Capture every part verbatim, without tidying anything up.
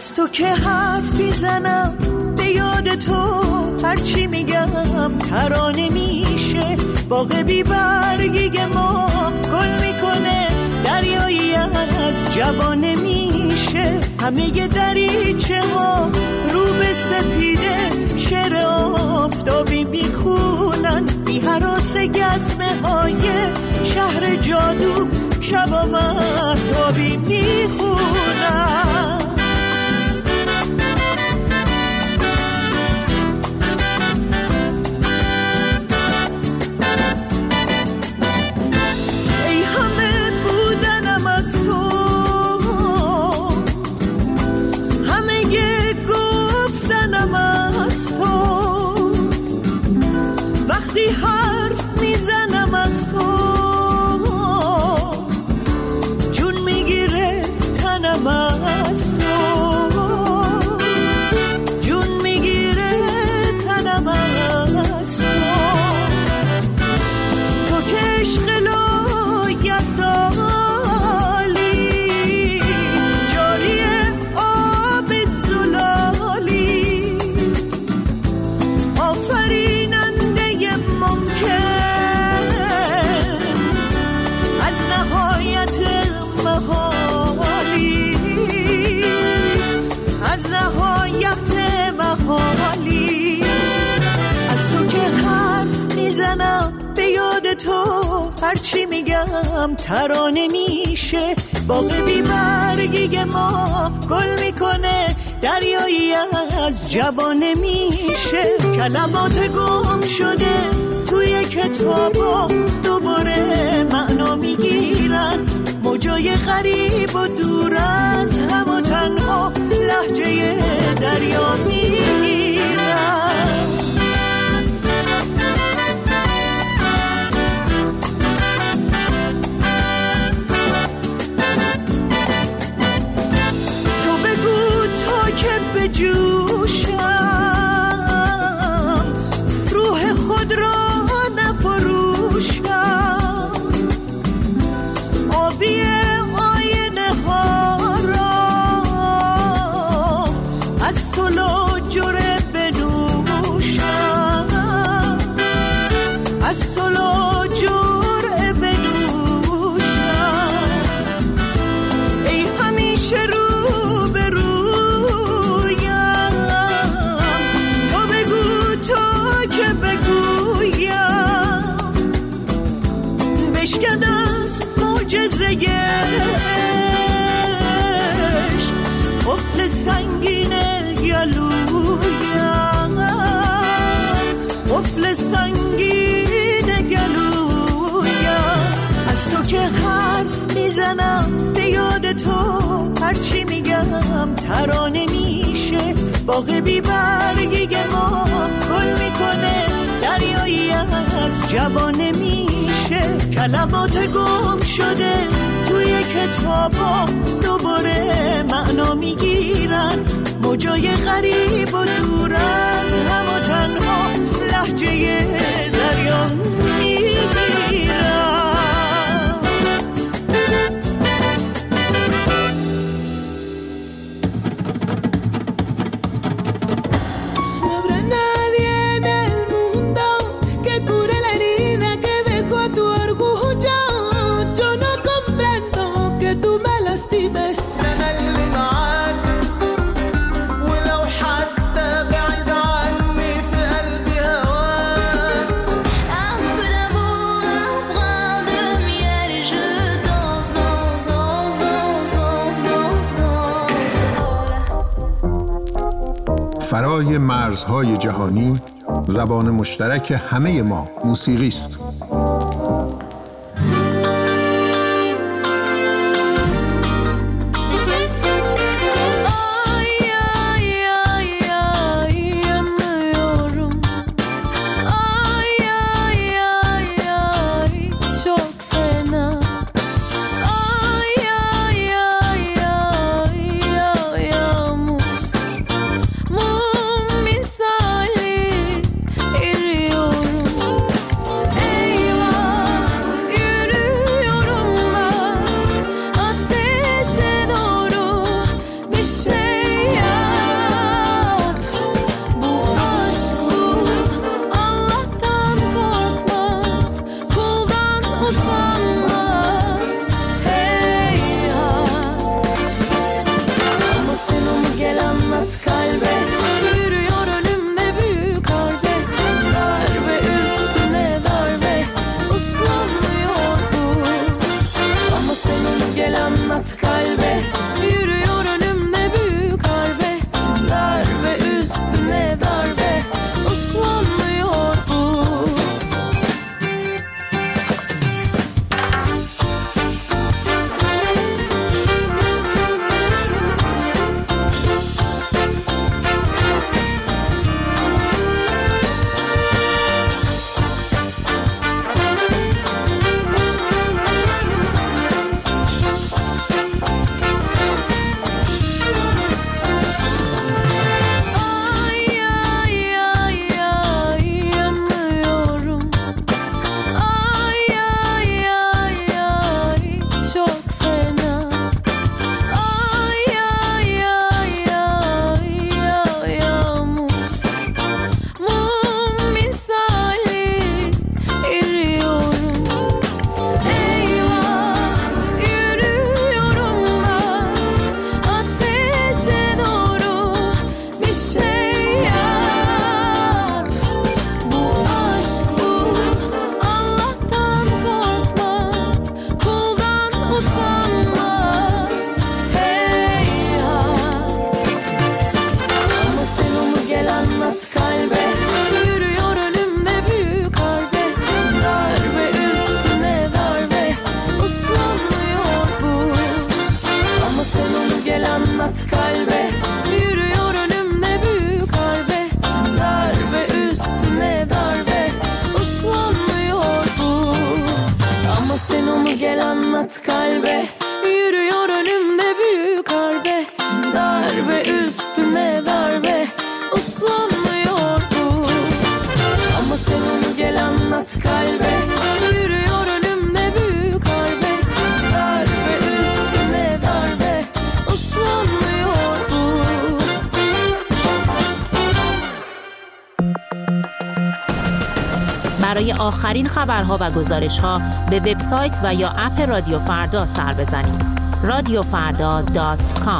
از تو که حرف میزنم به یاد تو، هرچی میگم ترانه میشه. باغ بی برگی ما گل میکنه، دریایی از جوانه میشه. همه دریچه ها رو به سپیده، شعر آفتابی میخونن. بی هراس گزمه های شهر جادو، شبا مهتابی میخونن. هرچی میگم ترانه میشه. باغ بی برگی ما گل میکنه، دریایی از جوانه میشه. کلمات گم شده توی کتابا دوباره معنا میگیرن. موجای غریب و دور از هم و تنها لهجه دریا میگیرن. به جوشم روح خود را نفروشم، آبی آینه ها را از تو لاجره بنوشم، از تو لاجره بنوشم. ای همیشه رو قفل سنگین گلویم، قفل سنگین گلویم. از تو که حرف میزنم به یاد تو، هرچی میگم ترانه میشه. باغ بی برگی ما گل میکنه، دریایی از جوانه میشه. کلمات گم شده توی کتابا دوباره معنا میگیرن. موجای غریب و دور از هم و تنها لهجه دریا میگیرن. فرای مرزهای جهانی، زبان مشترک همه ما موسیقی است. Misali eriyorum. anlat kalbe. Yürüyor önümde büyük harbe, darbe üstüne darbe, uslanmıyor bu. Ama sen onu gel anlat kalbe. Yürüyor önümde büyük harbe, darbe üstüne darbe, uslanmıyor bu. برای آخرین خبرها و گزارش‌ها به وبسایت و یا اپ رادیو فردا سر بزنید. رادیو فردا دات کام.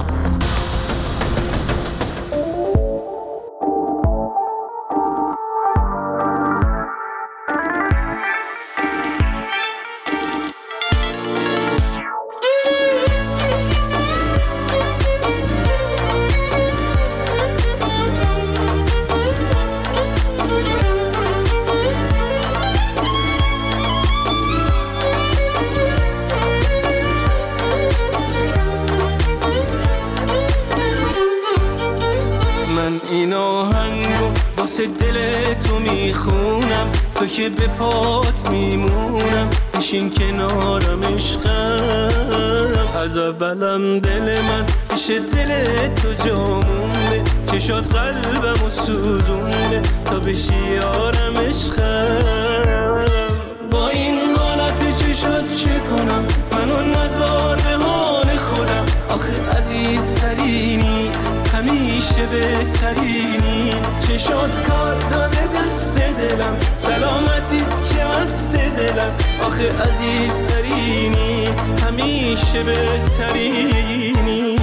تو که به پات میمونم، بشین کنارم عشقم. از اولم دل من پیش دل تو جامونه، چشات قلبم و سوزونه تا بشی یارم عشقم. با این حالت چشات چه کنم، منو نذار به حال خودم. آخه عزیزترینی، همیشه بهترینی. چشات کار داده دست دلم، سلامتیت که مست دلم. آخه عزیزترینی، همیشه بهترینی.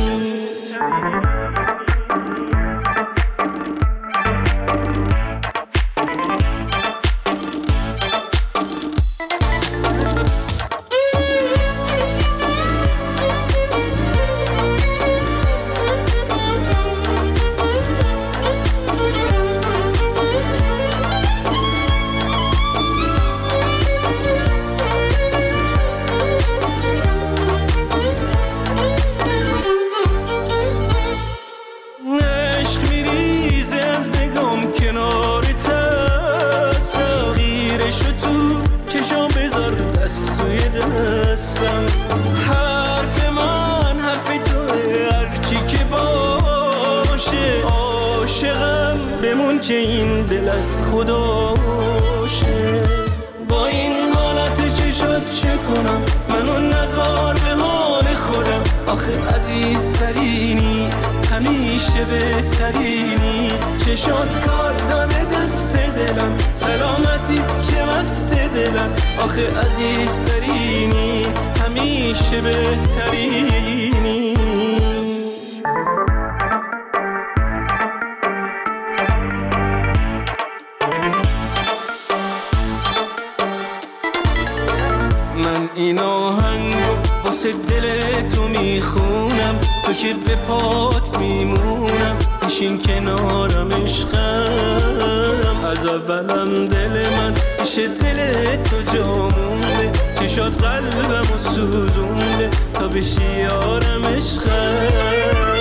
که این دل از خداشه. با این حالت چشات چه کنم، منو نذار به حال خودم. آخه عزیزترینی، همیشه بهترینی. چشات کار داده دست دلم، سلامتیت که مست دلم. آخه عزیزترینی، همیشه بهترینی. من این آهنگو واسه دل تو میخونم، تو که به پات میمونم. بشین کنارم عشقم. از اولم دل من پیش دل تو جامونه، چشات قلبم و سوزونه تا بشی یارم عشقم.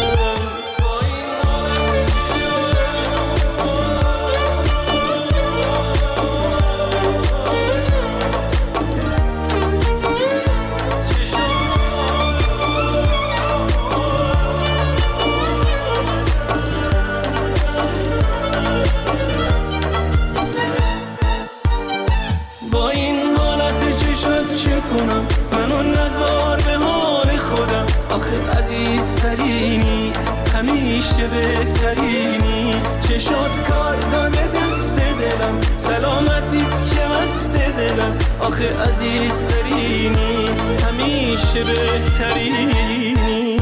منو نذار به حال خودم. آخه عزیزترینی، همیشه بهترینی. چشات کار داده دست دلم، سلامتیت که مست دلم. آخه عزیزترینی، همیشه بهترینی.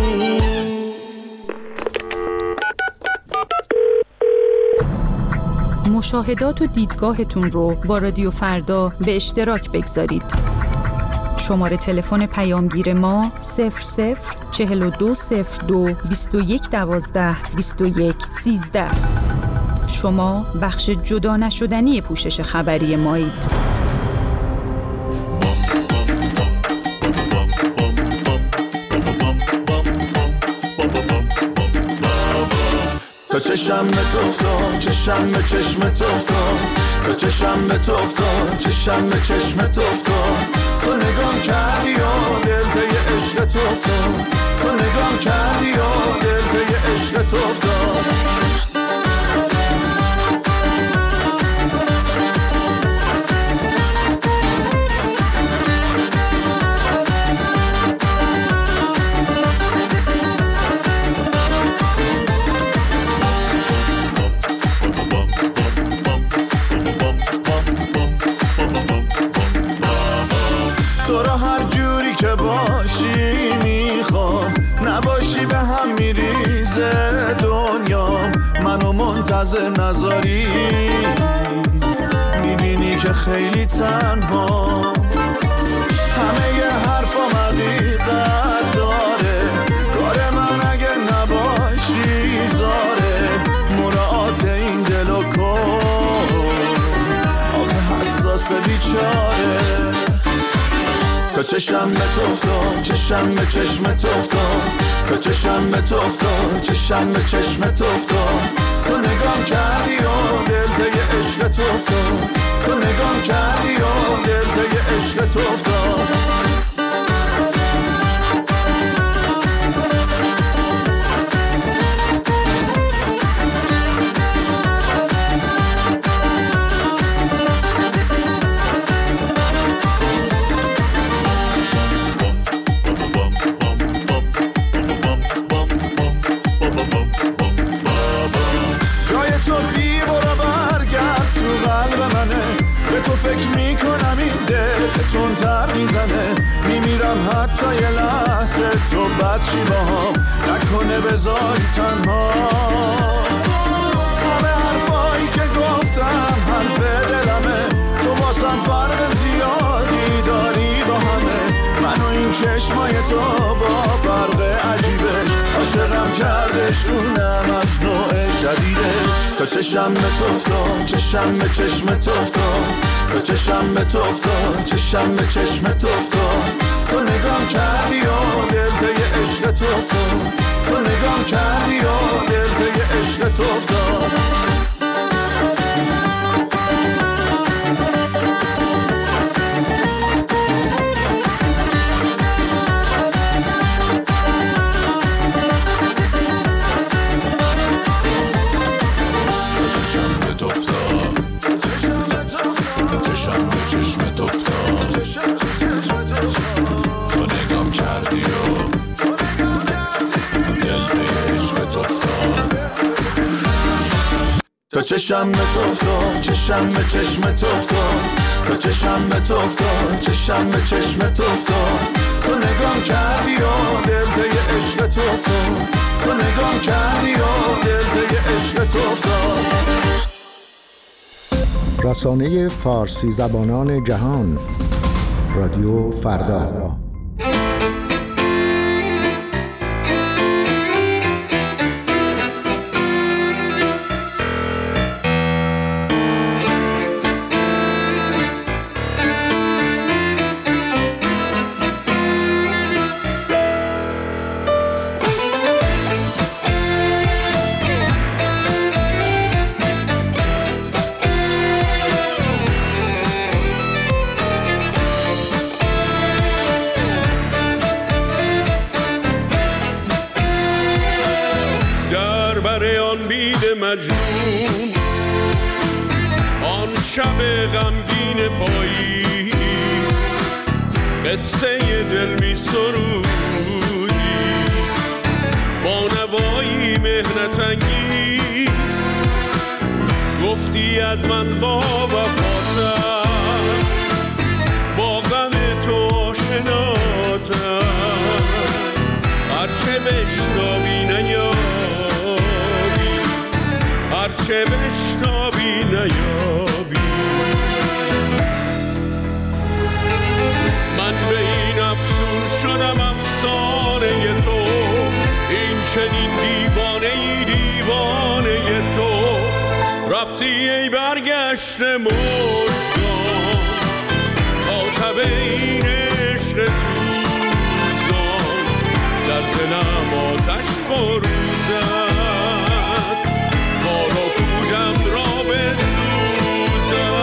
مشاهدات و دیدگاهتون رو با رادیو فردا به اشتراک بگذارید. شماره تلفن پیامگیر ما صفر صفر چهل و دو صفر دو بیست و یک دوازده بیست و یک سیزده. شما بخش جدا نشدنی پوشش خبری مایید. تا چشم به تو افتاد، چشم به چشم تو افتاد. تو چشم به تو افتاد، چشم به چشم تو افتاد، تو نگام کردی و دل به عشق تو افتاد، تو نگام کردی و دل به عشق تو افتاد. تو را هر جوری که باشی میخوام، نباشی به هم میریزه دنیا، منو منتظر نذاری، میبینی که خیلی تنها، همه ی حرفام حقیقت داره، کار من اگه نباشی زاره، مراعات این دل و کن، آخه حساس بیچاره. تو چشم به تو افتاد، چشم به چشم تو افتاد، تو چشم به تو افتاد، چشم به چشم تو افتاد، تو نگام کردی و دل به عشق تو افتاد، تو نگام کردی و دل به عشق تو افتاد. فکر میکنم این دل تندتر میزنه، میمیرم حتی یه لحظه تو بد چی باهام نکنه بذاری تنها. همه حرفایی که گفتم حرف دلمه، تو واسم فرق زیادی داری با همه، من و این چشمای تو با فرق عجیبش عاشقم کردش، اونم از نوع جدیدش. تو چشم به تو افتاد، چشم به چشم تو افتاد، تو چشم به تو افتاد، چشم به چشم تو افتاد، تو نگام کردی و دل به عشق تو افتاد، تو نگام کردی و دل به عشق تو افتاد. تو چشم به تو افتاد، چشم به چشم تو افتاد، تو چشم به تو افتاد، چشم به چشم تو افتاد، تو نگام کردی و دل به عشق تو افتاد، تو نگام کردی و دل به عشق تو افتاد. رسانه فارسی زبانان جهان، رادیو فردا. مجنون آن شب غمگین پایی، قصه دل می سرودی با نوایی مهنت انگیز، گفتی از من با وفاتم، با غم تو آشناتم، هرچه بشنوی نیابی، هرچه بشنوی نیابی. من به این افسون شدم افسانه تو، این چنین دیوانه ای دیوانه تو، رفتی ای برگشته مژگان تا تب این عشق سوزان، در دلم آتش فروزد، کار و پودم را بسوزد.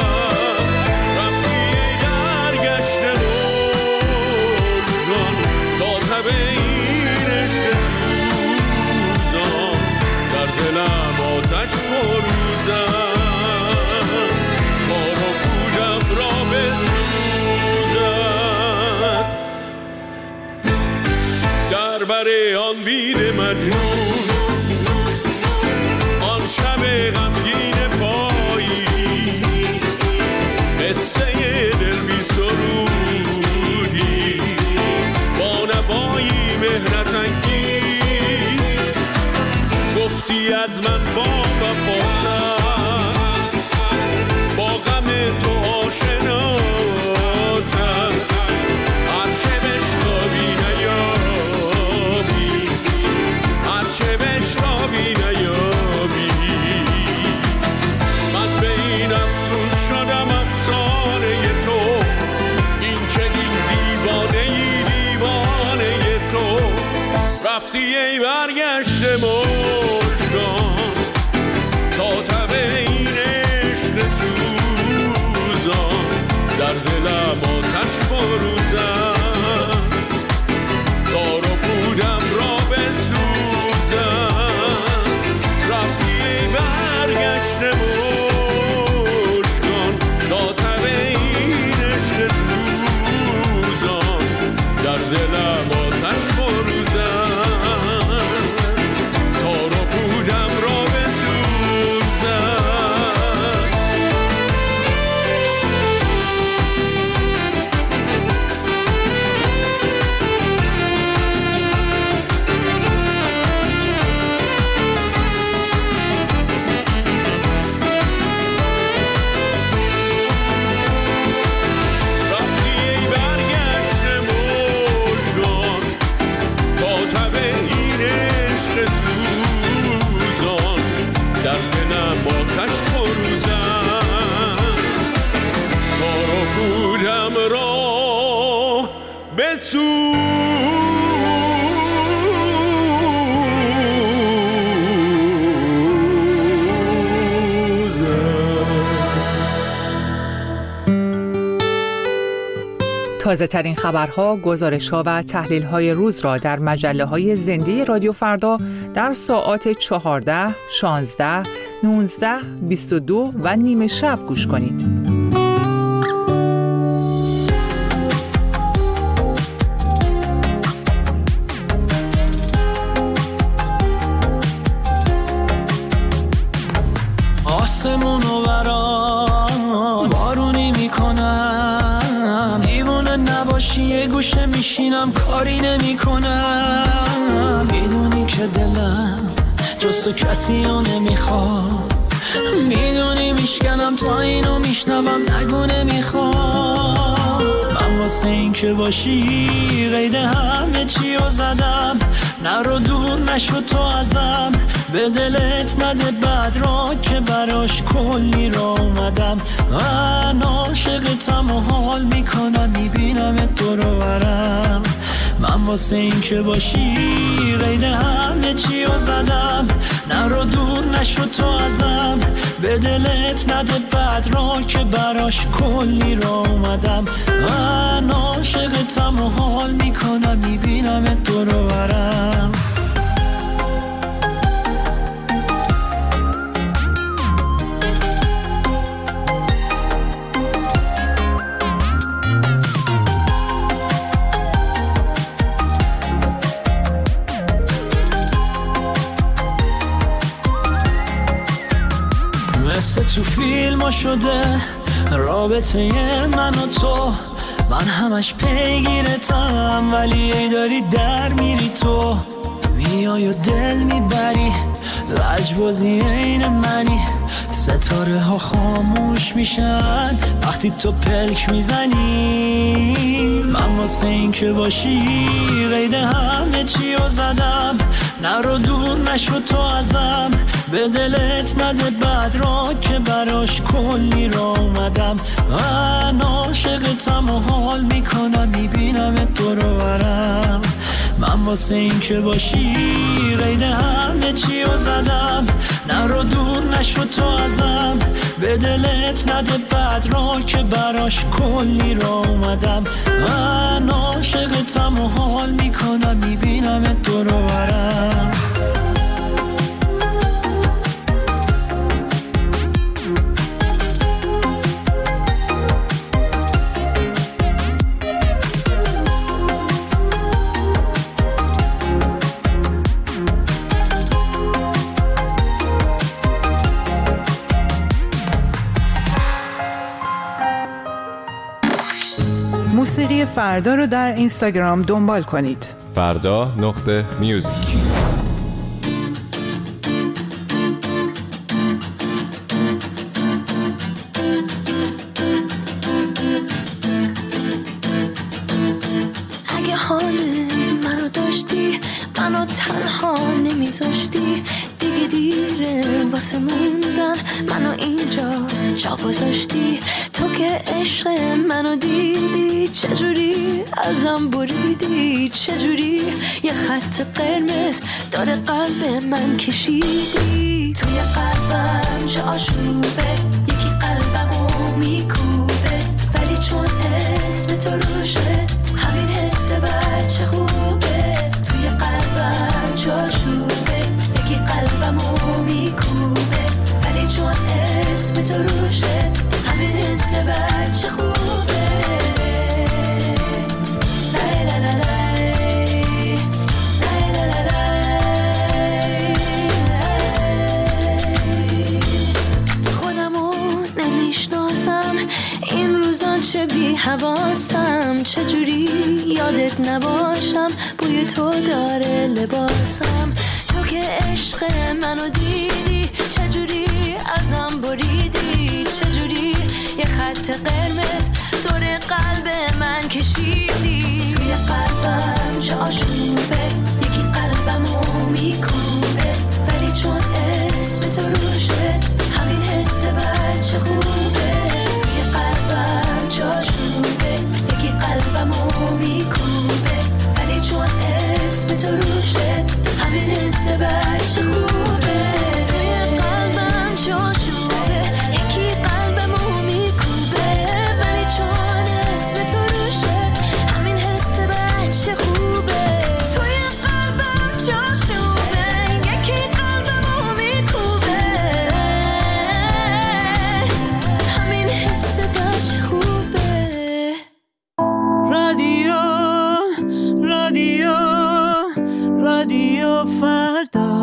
مژگان تا تب این عشق سوزان در دلم آتش فروزم تا رو بودم را بسوزم رفتی برگشت مژگان تا تب این عشق سوزان در دلم آتش فروزم تازه ترین خبرها، گزارش‌ها و تحلیل‌های روز را در مجله‌های زنده رادیو فردا در ساعات چهارده، شانزده، نوزده، بیست و دو و نیمه شب گوش کنید. آسمونو برام بارونی میکنم، دیوونه نباشی یه گوشه میشینم کاری نمی کنم. میدونی که دلم جز تو کسی رو نمیخواد، میدونی میشکنم تا اینو میشنوم نگو نمیخواد. من واسه این که باشی قید همه چی رو زدم، نرو دور نشو تو ازم، به دلت نده بد را که براش کلی را اومدم. من عاشقتم و حال میکنم، میبینم تو رو برم. من واسه این که باشی قید همه چی رو زدم، نرو دور نشو تو ازم، به دلت نده بد را که براش کلی را اومدم. من عاشقتم و حال میکنم، میبینم تو رو برم. مثل تو فیلم ها شده رابطه من و تو، من همش پیگیرتم ولی ای داری در میری تو. میای و دل میبری لجبازی این منی، ستاره ها خاموش میشن وقتی تو پلک میزنی. من واسه این که باشی قید همه چی رو زدم، نرو دور نشو تو ازم، به دلت نده بد را که براش کلی را اومدم. من عاشقتم و حال میکنم، میبینم تو رو برم. من واسه این که باشی قید همه چی رو زدم، نرو دور نشو تو ازم، به دلت نده بد را که براش کلی را اومدم. من عاشقتم و حال میکنم، میبینم تو رو برم. موسیقی فردا رو در اینستاگرام دنبال کنید. فردا نقطه میوزیک. اگه حال منو داشتی، منو تنها نمیذاشتی، دیگه دیره واسه موندن، منو اینجا جا پا گذاشتی تو که عشق منو دیدی، چجوری ازم بریدی، چجوری یه خط قرمز داره قلب من کشیدی. توی قلبم چه آشوبه، یکی قلبمو میکوبه، ولی چون اسم تو روشه همین حس بچه خوبه. توی قلبم چه آشوبه، یکی قلبمو میکوبه، ولی چون اسم تو روشه همین حس بچه خوبه. لای لای لای لای لای لای. خودمو نمیشناسم این روزا، چه بی حواسم، چجوری یادت نباشم، بوی تو داره لباسم. تو که عشق منو دیدی، چجوری ازم بریدی، چجوری یه خط قرمز دور قلب من کشیدی. توی قلبم چه آشوبه، یکی قلبمو میکوبه، ولی چون اسم تو روشه همین حس بچه خوبه. توی قلبم چه آشوبه، یکی قلبمو میکوبه، ولی چون اسم تو روشه همین حس بچه خوبه. توی قلبم چه آشوبه، یکی قلبمو میکوبه، ولی چون اسم تو روشه همین حس بچه خوبه. توی قلبم چه آشوبه، یکی قلبمو میکوبه، همین حس بچه خوبه. رادیو رادیو رادیو فردا.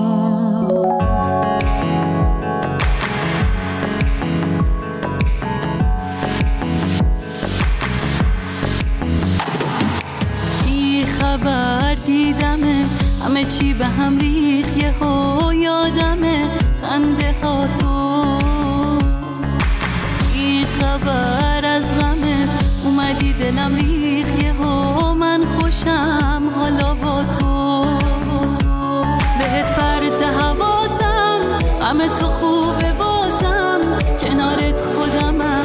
بی خبر دیدمه، همه چی به هم ریخ، یه ها یادمه خنده ها تو. بی خبر از غمه اومدی دلم ریخ، یه ها من خوشم حالا با تو. بهت فرط حواسم، غم تو خوبه بازم، کنارت خودمم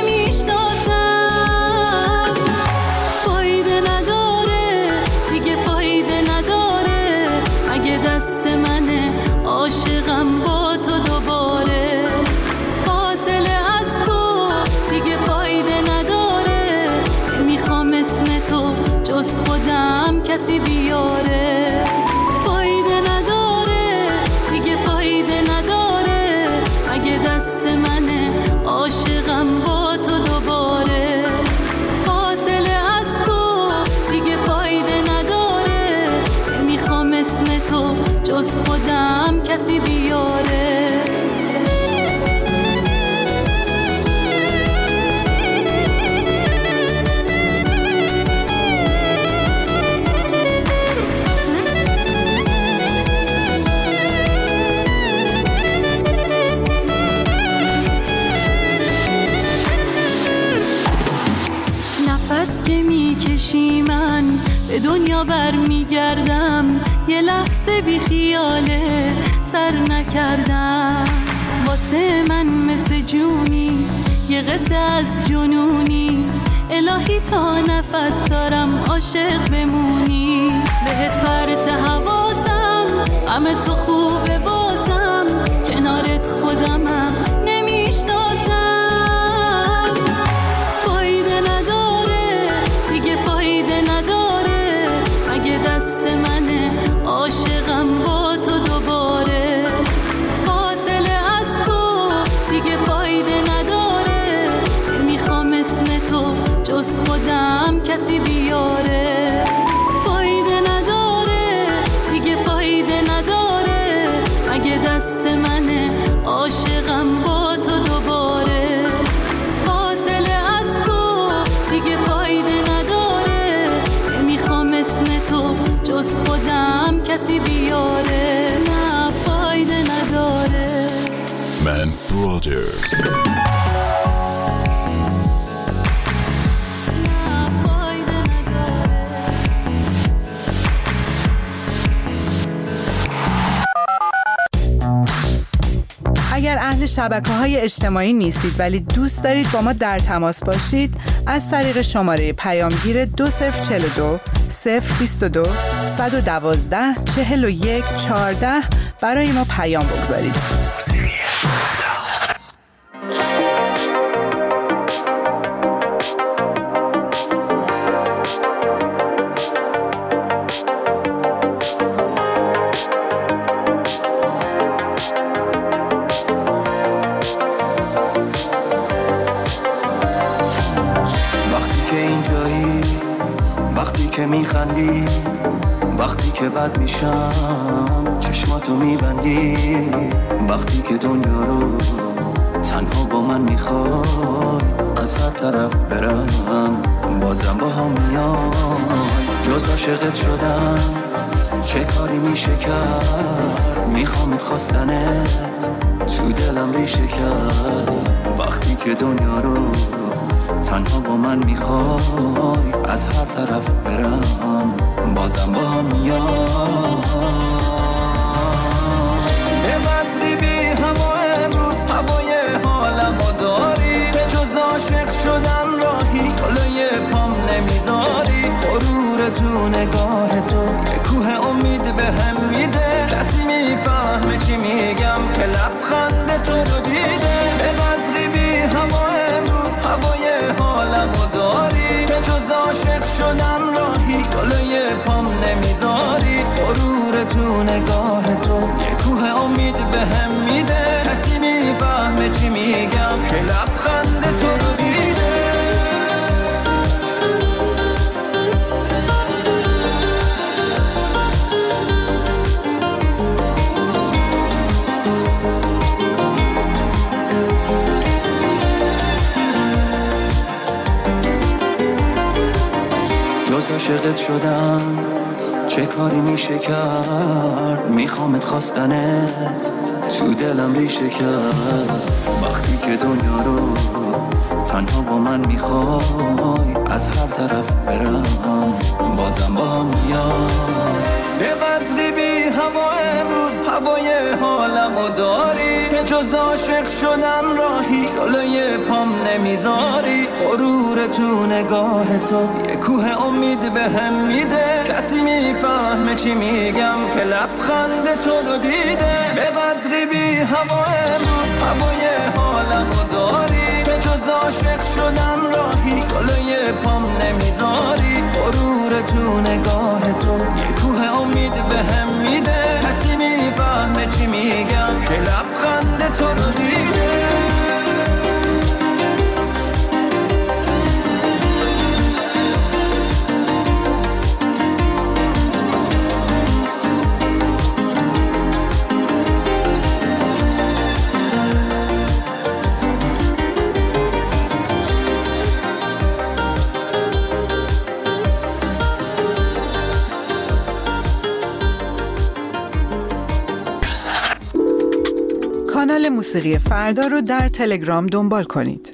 نمیشناسم. فایده نداره دیگه، فایده نداره، اگه دست منه عاشقم با تو دوباره. فاصله از تو دیگه فایده نداره، نمیخوام اسم تو جز خودم کسی بیاره. فایده نداره دیگه، فایده نداره، اگه دست منه عاشقم با تو دوباره. فاصله از تو دیگه فایده نداره، نمیخوام اسم تو جز خودم کسی بیاره. نفس که میکشی من به دنیا برمیگردم، یه لحظه بی خیالت سر نکردم. واسه من مثل جونی، یه قصه از جنونی، الهی تا نفس دارم عاشق بمونی. بهت فرط حواسم، غم تو خوبه بازم، کنارت خودمم نمیشناسم. فایده نداره دیگه، فایده نداره، اگه دست منه عاشقم با تو دوباره. فاصله از تو دیگه فایده نداره، نمیخوام اسم تو جز خودم کسی بیاره. فایده نداره دیگه، فایده نداره، شبکه‌های اجتماعی نیستید ولی دوست دارید با ما در تماس باشید، از طریق شماره پیامگیر دو صفر چهل و دو صفر بیست و دو صد و دوازده چهل و یک چهارده برای ما پیام بگذارید. که میخندی، وقتی که بد میشم چشماتو میبندی، وقتی که دنیا رو تنها با من میخوای، از هر طرف برم بازم با هم میای. جز عاشقت شدم چه کاری میشه کرد، میخوامت خواستنت تو دلم ریشه کرد، وقتی که دنیا رو تنها با من میخوای، از هر طرف برم بازم با هم میای. به قدری بی هوا امروز هوای حالمو داری، به جز عاشق شدن راهی جلوی پام نمیذاری، غرور تو نگاه تو یه کوه امید به هم میده، کسی میفهمه چی میگم که لبخند تو رو دیده. به قدری بی هوا امروز هوای حالمو داری، به جز عاشق شدن راهی جلوی پام نمیذاری، غرور تو نگاه تو یه کوه امید به هم میده، کسی میفهمه چی میگم که لبخند تو رو دیده. عاشقت شدم چه کاری میشه کرد، میخوامت خواستنت تو دلم ریشه کرد، وقتی که دنیا رو تنها با من میخوای، از هر طرف برم بازم با هم میای. به قدری بی هوا امروز هوای حالمو داری، که جز عاشق شدن راهی جلوی پام نمیذاری، غرور تو نگاه تو یه کوه امید به هم میده، کسی میفهمه چی میگم که لبخند تو رو دیده. به قدری بی هوا امروز هوای حالمو داری، که جز عاشق شدن راهی جلوی پام نمیذاری، غرور تو نگاه تو یه کوه امید به هم میده، کسی میفهمه چی میگم که لبخند تو رو دیده. کانال موسیقی فردا رو در تلگرام دنبال کنید.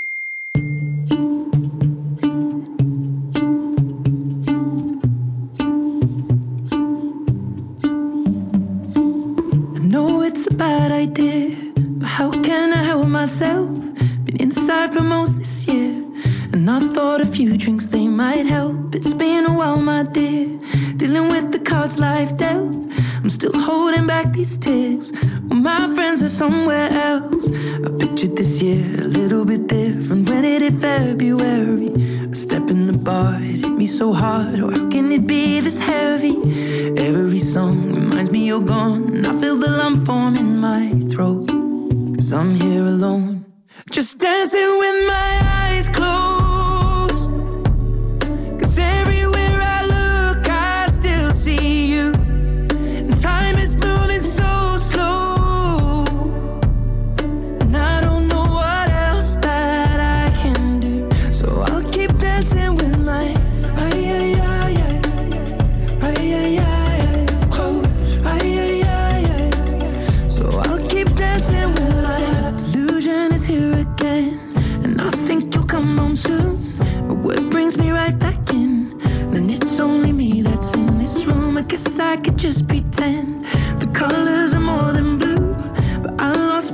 I know it's a bad idea, but how can I help myself? Been inside for most this year, and I thought a few drinks they might help. It's been a while, my dear, dealing with the cards life dealt. I'm still holding back these tears, well, my friends are somewhere else. I pictured this year a little bit different. When it hit February, a step in the bar, it hit me so hard. Oh, how can it be this heavy? Every song reminds me you're gone, and I feel the lump form in my throat, 'cause I'm here alone, just dancing with my eyes closed. 'Cause everywhere I look, I still see you. Time is moving so slow, and I don't know what else that I can do. So I'll keep dancing with my ay ay ay ay ay ay ay close ay ay ay ay. So I'll keep dancing with my delusion is here again, and I think you'll come home soon. But what brings me right back in? Then it's only me that's in this room. I guess I could just pretend the colors are more than blue, but I lost more than my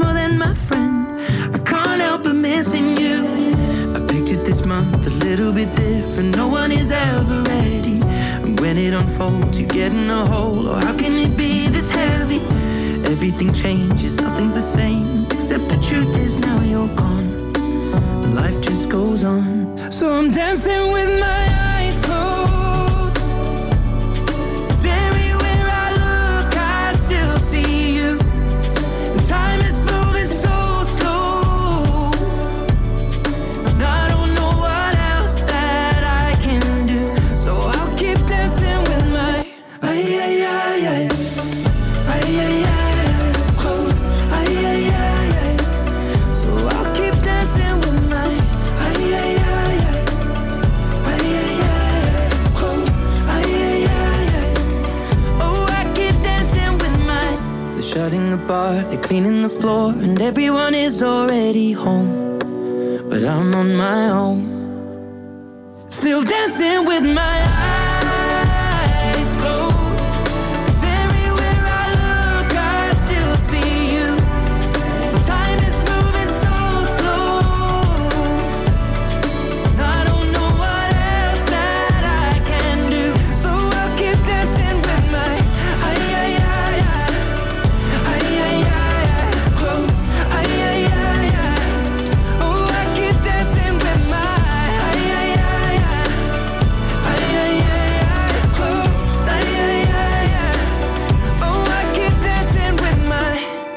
my friend. I can't help but missing you. I pictured this month a little bit different. No one is ever ready. And when it unfolds, you get in a hole. Or how can it be this heavy? Everything changes, nothing's the same. Except the truth is now you're gone. Life just goes on. So I'm dancing with my eyes closed. 'Cause everywhere I look, I still see you. And time is moving so slow. And I don't know what else that I can do. So I'll keep dancing with my ay ay ay ay ay ay ay close ay ay ay ay. So I'll keep dancing with my ay ay ay ay ay ay ay close ay ay ay ay. Oh, I keep dancing with my. They're shutting the bar, they're cleaning the floor, and everyone is already home. But I'm on my own, still dancing with my eyes closed. 'Cause everywhere I look, I still see you. Time is moving so slow. And I don't know what else that I can do. So I'll keep dancing with my ay ay ay eyes. Ay ay ay eyes closed. Ay ay ay eyes. Oh, I keep dancing with my ay ay ay ay. Ay ay ay eyes closed. Ay ay ay ay. Oh, I keep dancing with my.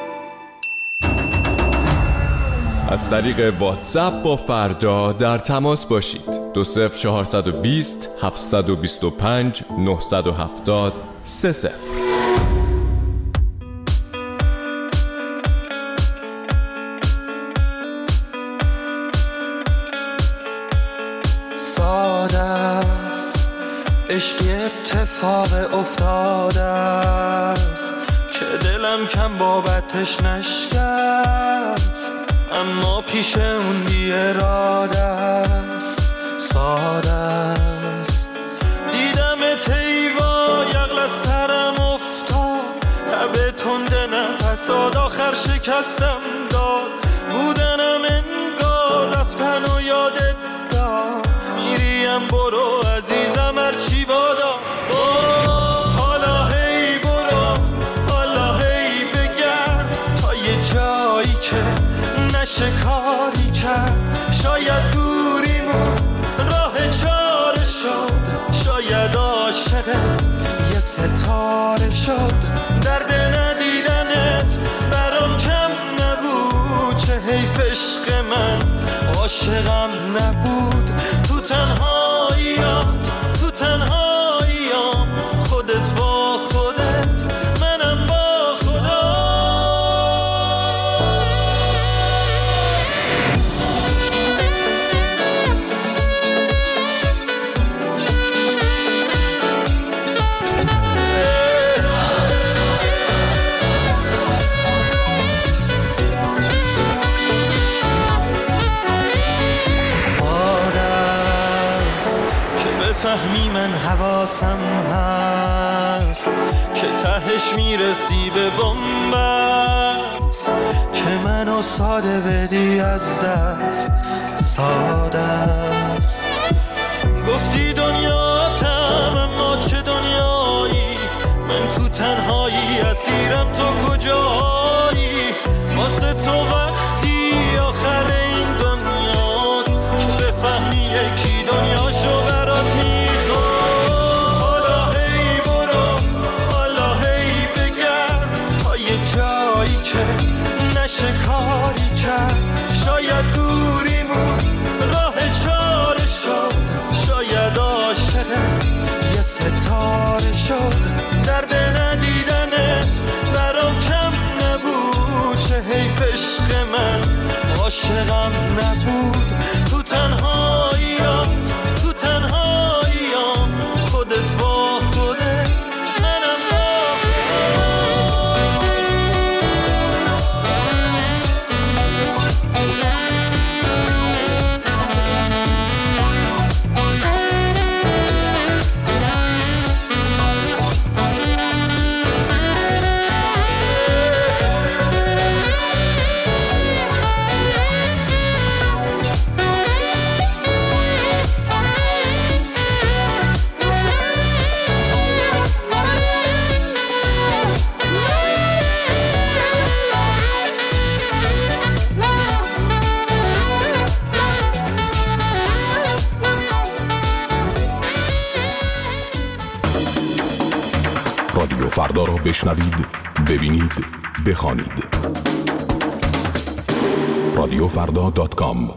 از طریق واتساپ با فردا در تماس باشید. دو صفر چهارصد و بیست هفتصد و بیست و پنج نهصد و هفتاد سه صفر. ساده است عشقی اتفاق افتاده است که دلم کم بابتش نشکست، اما پیش اون بی اراده است. ساده است دیدمت هیوا یغل از سرم افتاد، تب تنده نفساد آخر شکستم داد. بودنم انگار رفتن و یادت داد، میریم برو عزیزم هرچی بادا. حالا هی برو حالا هی بگرد تا یه جایی که نشه کاری کرد. شاید دوریمون راه چاره شد، شاید عاشقت یه ستاره شد. درد ندیدنت برام کم نبود، چه حیف عشق من عاشقم نبود. تو تنهاییات تو تنهاییام، خودت با خودت منم با خدا. فهمی من حواسم هست که تهش میرسی به بنبست، که منو ساده بدی از دست. ساده است گفتی دنیاتم، اما چه دنیایی؟ من تو تنهایی اسیرم، تو کجایی؟ واسه تو وقتی آخر این دنیاست که بفهمی یکی دنیاشو برات میخواد. حالا هی برو حالا هی بگرد تا یه جایی که نشه کاری کرد. شاید دوریمون راه چاره شد، شاید عاشقت یه ستاره شد. درد ندیدنت برام کم نبود، چه حیف عشق من عاشقم نبود. تو تنهاییات تو تنهاییام، خودت با خودت منم با فردا را بشنوید، ببینید، بخوانید. رادیو فردا دات کام.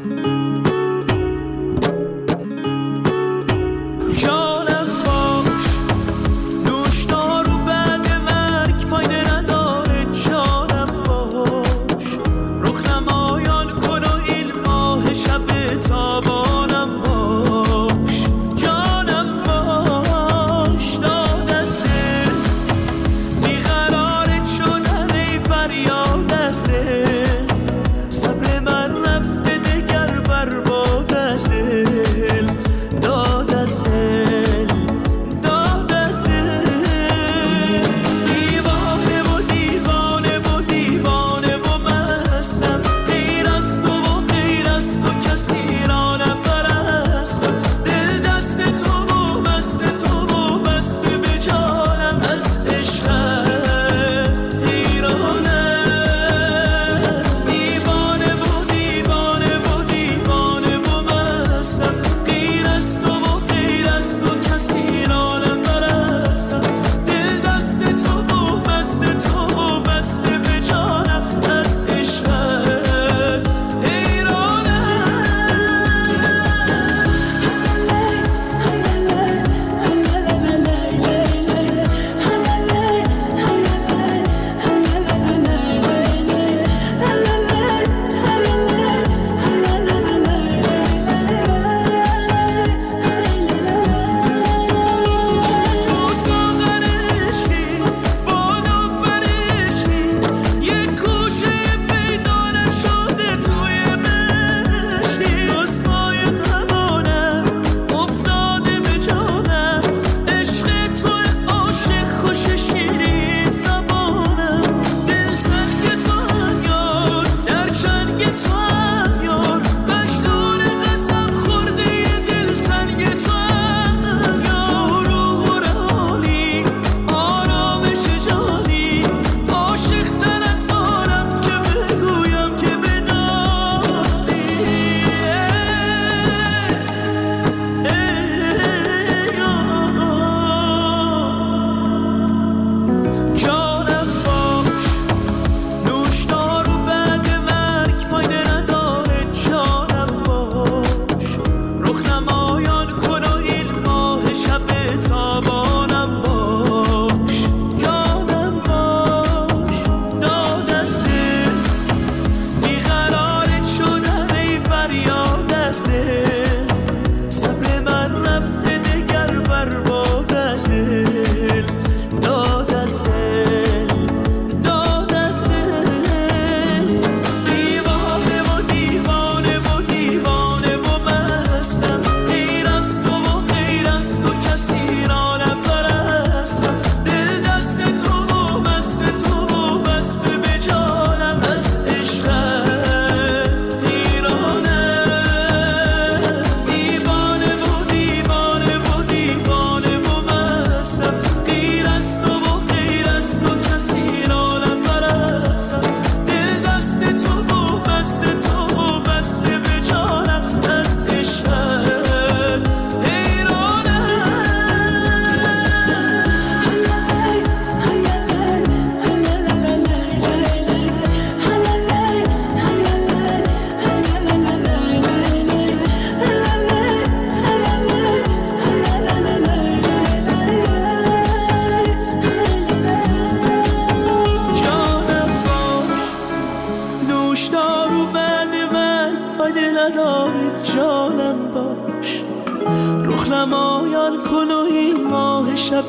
نمایان کن و این ماه شب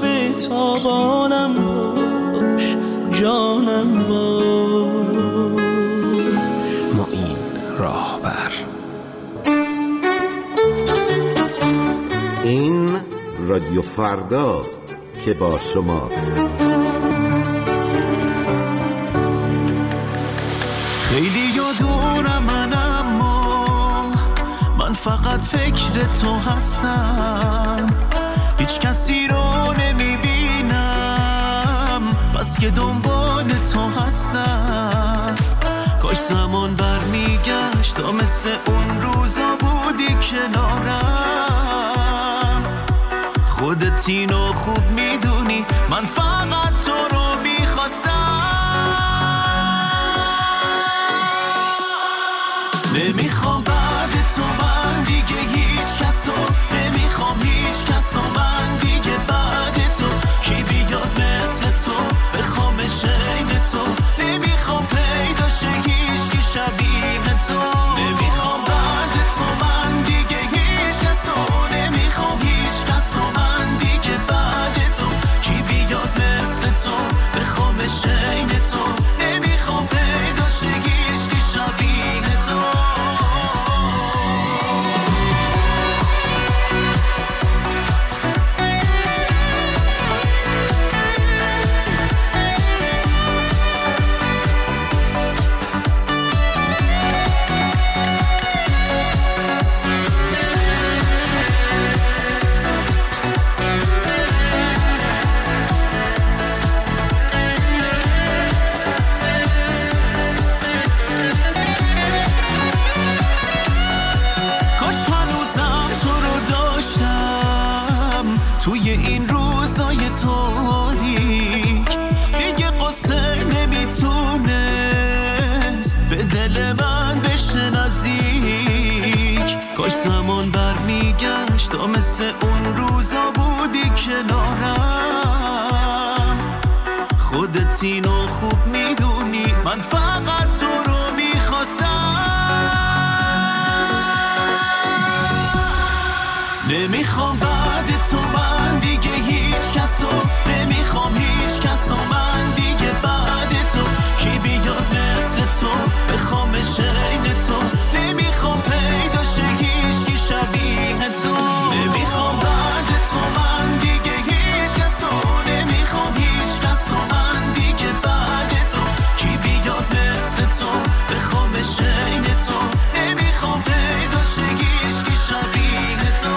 تابانم باش، جانم باش. معین راهبر. این رادیو فرداست که با شماست. خیلی دورم من، اما من فقط فکر تو هستم، هیچ کسی رو نمیبینم بس که دنبال تو هستم. کاش زمان برمیگشت تا مثل اون روزا بودی کنارم. خودت اینو خوب میدونی میدونی من فقط تو رو میخواستم. نمیخوام بعد تو من دیگه هیچ کسو، نمیخوام هیچ کسو من دیگه بعد تو. کی بیاد مثل تو بخوام شین تو، نمیخوام پیدا شه هیچکی شبیه تو. نمیخوام بعد تو من دیگه هیچ کسو، نمیخوام هیچ کسو من دیگه بعد تو. کی بیاد مثل تو بخوام شین تو، نمیخوام پیدا شه هیچکی شبیه تو. توی این روزای تاریک دیگه قصه نمیتونست به دل من بشه نزدیک. کاش زمان برمیگشت تا مثل اون روزا بودی کنارم. خودت اینو خوب میدونی من فقط تو رو میخواستم. نمیخوام بعد تو من دیگه هیچ کسو، نمیخوام هیچ کسو من دیگه بعد تو. کی بیاد مثل تو بخوام شین تو، نمیخوام پیدا شه هیچکی شبیه تو. نمیخوام بعد تو من دیگه هیچ کسو، نمیخوام هیچ کسو من دیگه بعد تو. کی بیاد مثل تو بخوام شین تو، نمیخوام پیدا شه هیچکی شبیه تو.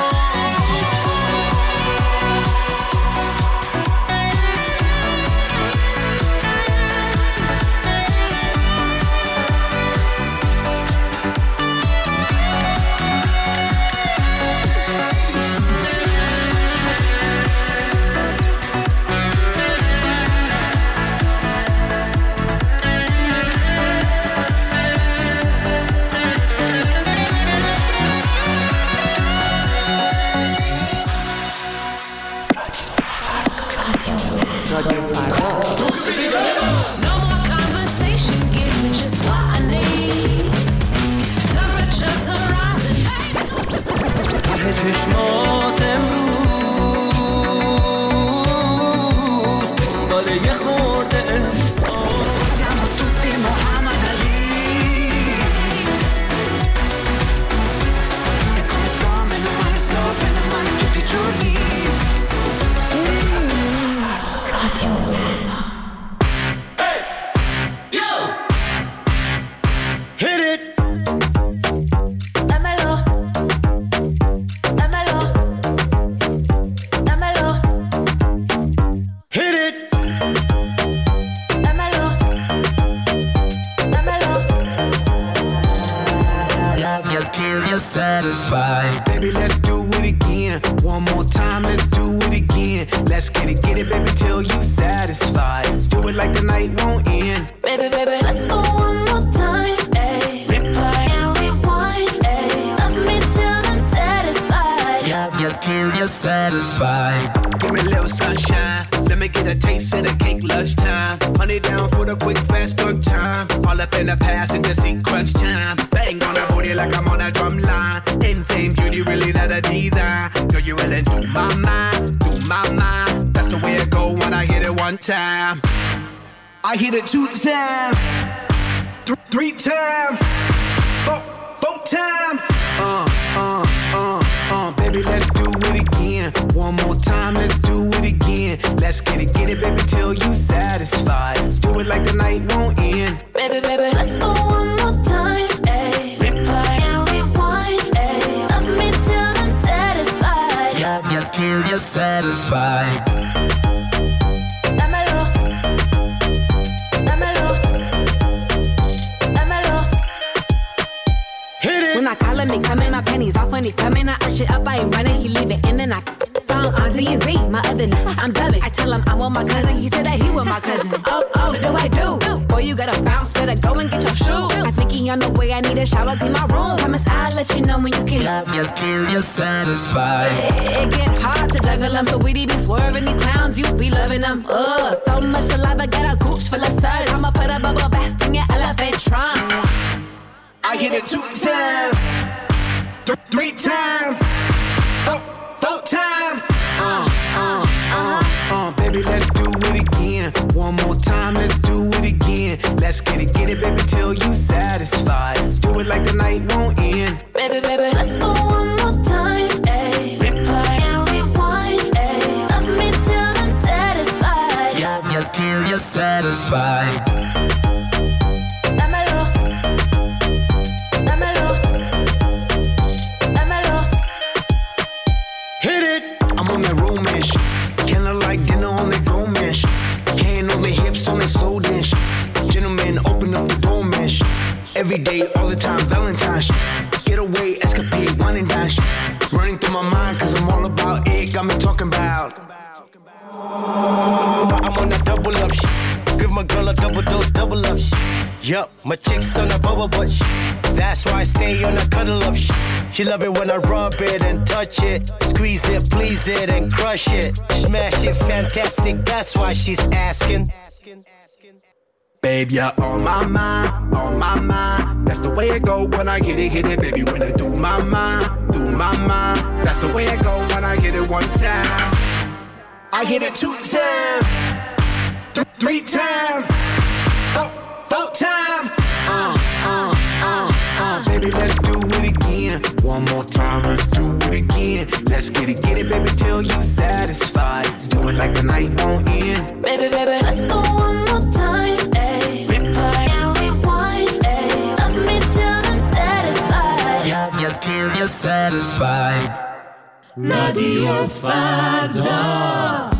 چشمات امروز دنباله یه خورده Siamo tutti Muhammad Ali. E come sto, meno male sto, bene male tutti i giorni. Radio Hey, yo Hit it. Satisfied. Baby, let's do it again. One more time, let's do it again. Let's get it, get it, baby, till you satisfied. Do it like the night won't end. Baby, baby, let's go one more time. Ay. Replay and rewind. Ay. Love me till I'm satisfied. Yeah, yeah, till you're satisfied. Give me a little sunshine. Let me get a taste of the cake lunchtime. Honey down for the quick, fast on time. All up in the past and just see crunch time. Bang on the booty like I'm on a drum line. Insane beauty, really not a design. Girl, you really do my mind, do my mind. That's the way it go when I hit it one time. I hit it two times, th- three times, four, four times. Uh, uh, uh, uh, baby, let's do it again. One more time, let's do it again. Let's get it, get it, baby, till you satisfied. Do it like the night won't end. Baby, baby, let's go one more time. Ay. Replay and rewind. Ay. Love me till I'm satisfied. Yeah, yeah, till you're satisfied. Dámelo. Dámelo. Dámelo. Hit it. When I call him, he coming, my pennies off when he coming. I arch it up, I ain't running, he leave it in and I song on Z and Z, my other name. I'm dubbing. I tell him I want my cousin. He said that he want my cousin. Oh, oh, what do I do? Boy, you gotta bounce, better go and get your shoes. I think he on the way, I need a shower, clean my room. Promise I'll let you know when you can love you till you're satisfied. It, it get hard to juggle them, so we be swerving these clowns, you be loving them. Ugh, so much saliva, got a gooch full of suds. I'ma put a bubble bath in your elephant trunk. I hit it two times, th- three times, four, four times. Uh, uh, uh, uh, baby, let's do it again. One more time, let's do it again. Let's get it, get it, baby, till you satisfied. Do it like the night won't end. Baby, baby, let's go one more time, ayy. Replay and rewind, ayy. Love me till I'm satisfied. Yeah, yeah, till you're satisfied. Every day, all the time, Valentine's. Get away, escapade, wine and dine. Running through my mind, cause I'm all about it. Got me talking about. I'm on that double up shit. Give my girl a double dose, double up shit. Yup, my chick's on a bubble butt shit. That's why I stay on a cuddle up shit. She love it when I rub it and touch it. Squeeze it, please it, and crush it. Smash it, fantastic, that's why she's asking. Babe, you're on my mind, on my mind. That's the way it go when I get it, hit it, baby. When I do my mind, do my mind. That's the way it go when I get it one time. I hit it two times, th- three times, four, four times. Uh, uh, uh, uh. Baby, let's do it again. One more time, let's do it again. Let's get it, get it, baby, till you satisfied. Do it like the night won't end. Baby, baby, let's go one more time. Till you're satisfied. رادیو فردا.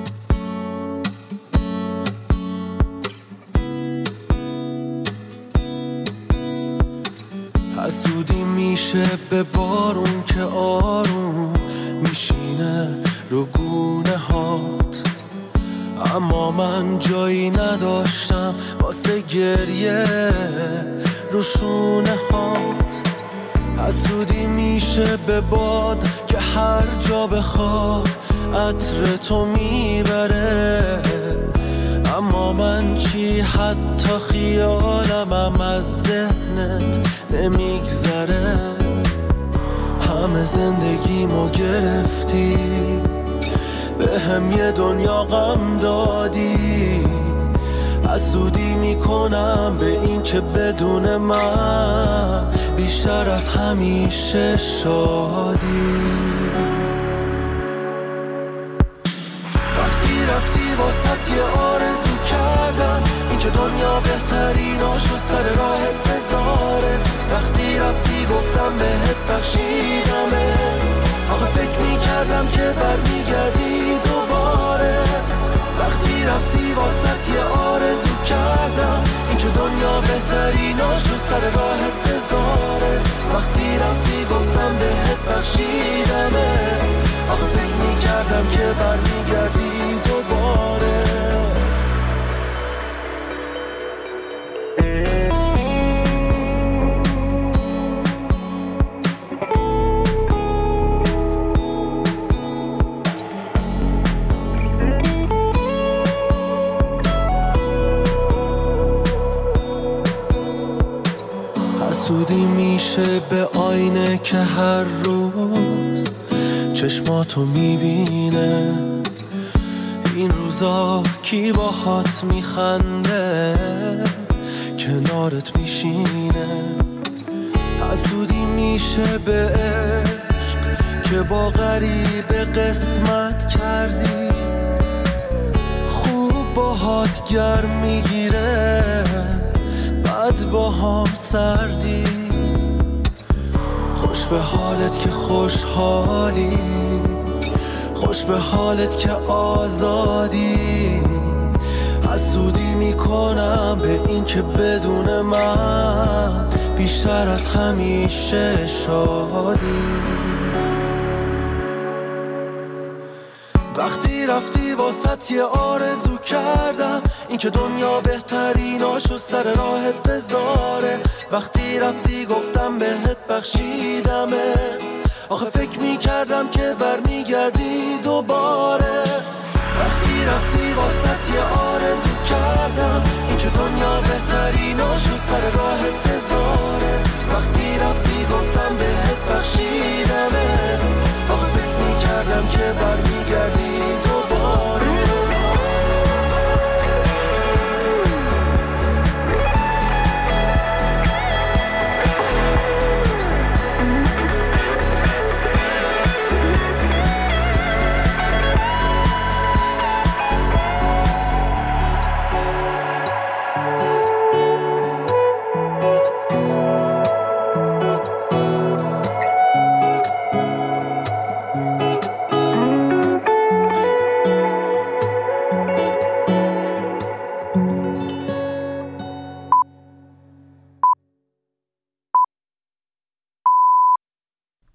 حسودی میشه به بارون که آروم میشینه رو گونه هات، اما من جایی نداشتم واسه گریه رو شونه هات. حسودی میشه به باد که هر جا بخواد عطر تو میبره، اما من چی حتی خیالمم از ذهنت نمیگذره. همه زندگیمو گرفتی، به هم یه دنیا غم دادی. حسودی میکنم به این که بدون من بیشتر از همیشه شادی. وقتی رفتی واسط یه آرزو کردم، این که دنیا بهتریناشو سر راهت بذاره. وقتی رفتی گفتم بهت بخشیدمه، آخه فکر میکردم که برمیگردی دوباره. وقتی رفتی واسط یه آرزو کردم، این که دنیا بهتریناشو سر راهت بذاره. وقتی رفتی گفتم بهت بخشیدمه، آخه فکر میکردم که برمیگردی دوباره. حسودی میشه به آینه که هر روز چشماتو میبینه. این روزا کی باهات میخنده، کنارت میشینه. حسودی میشه به عشق که با غریبه قسمت کردی، خوب باهات گرم میگیره بعد با هم سردی. خوش به حالت که خوشحالی، خوش به حالت که آزادی. حسودی میکنم به این که بدون من بیشتر از همیشه شادی. وقتی رفتی واسط یه آرزو کردم، این که دنیا بهتریناشو سر راهت بذاره. وقتی رفتی گفتم بهت بخشیدمه، آخه فکر میکردم که برمیگردی دوباره. وقتی رفتی واسط یه آرزو کردم، این که دنیا بهتریناشو سر راهت بذاره. وقتی رفتی